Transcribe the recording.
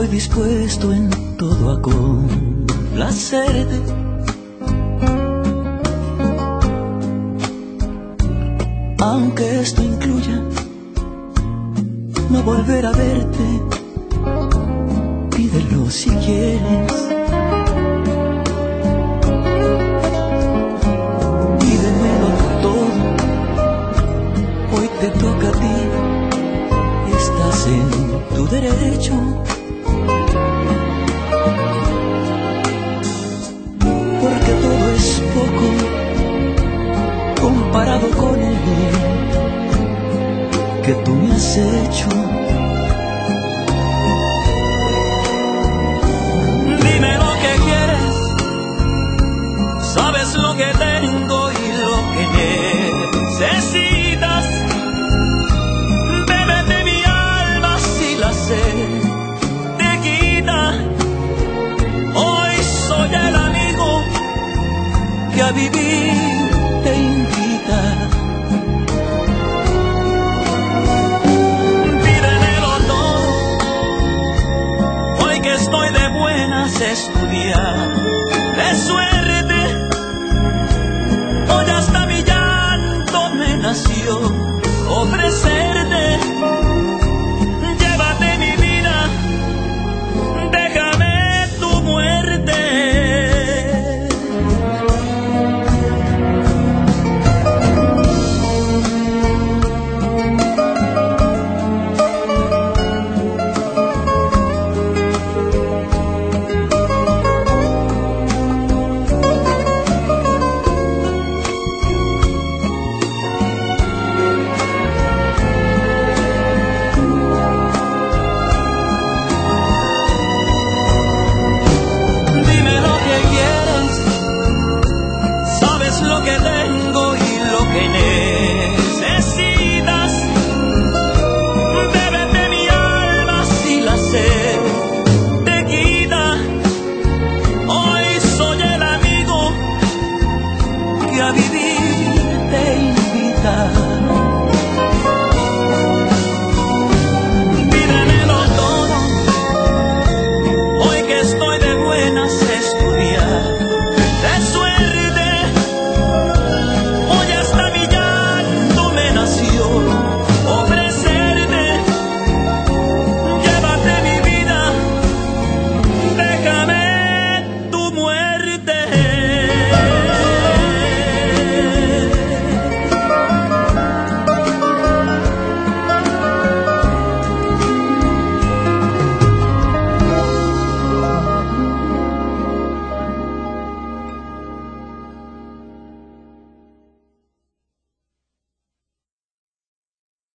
estoy dispuesto en todo a complacerte. Aunque esto incluya no volver a verte, pídelo si quieres. Pídemelo todo, hoy te toca a ti, estás en tu derecho. Porque todo es poco comparado con el bien que tú me has hecho. Dime lo que quieres, sabes lo que tengo y lo que necesitas. Bebe de mi alma si la sed te quita. Hoy soy el amigo que a vivir te invita. Pídemelo todo, hoy que estoy de buenas, estudiar, de sueño.